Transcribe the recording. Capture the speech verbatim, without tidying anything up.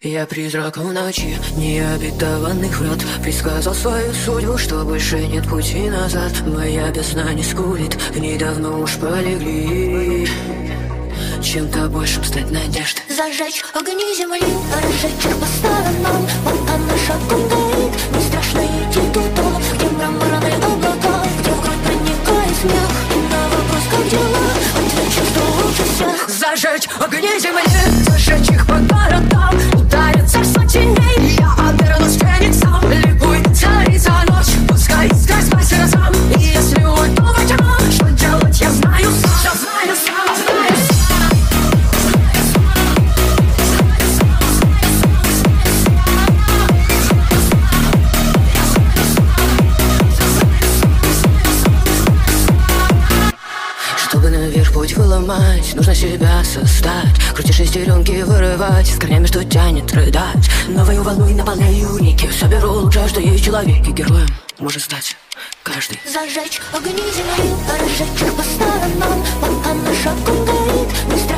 Я призрак в ночи необетованных врат, предсказал свою судьбу, что больше нет пути назад. Моя бездна не скулит, в ней давно уж полегли. Чем-то большим стать надежд. Зажечь огни земли, разжечь их по сторонам. Вот она шагом горит, не страшно идти туда, где мраморные облака, где в грудь проникает смех. И на вопрос, как дела, отвечу, что лучше всех. Зажечь огни земли, зажечь их по городам, ударит царство теней, я обернусь фениксом. Ликуй, царица ночь, пускай искать спаси разом. И если уйду во тьму, что делать, я знаю сам. Я знаю сам, знаю сам. Чтобы наверх путь выломать, нужно себя создать. Крутишь шестеренки вырывать, с корнями, что тянет рыдать. Новую волну и наполняю реки, соберу лучшее, что есть в человеке. Героем может стать каждый. Зажечь огни земли, разжечь их по сторонам. Вот она шагом горит, не страшно.